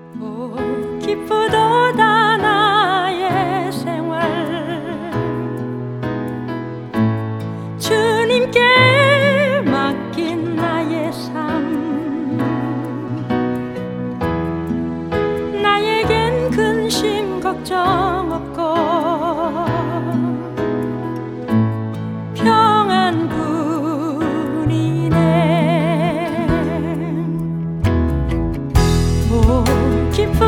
오 기쁘도다 나의 생활 주님께 맡긴 나의 삶 나에겐 근심 걱정 없고 평안뿐이네 오 기쁘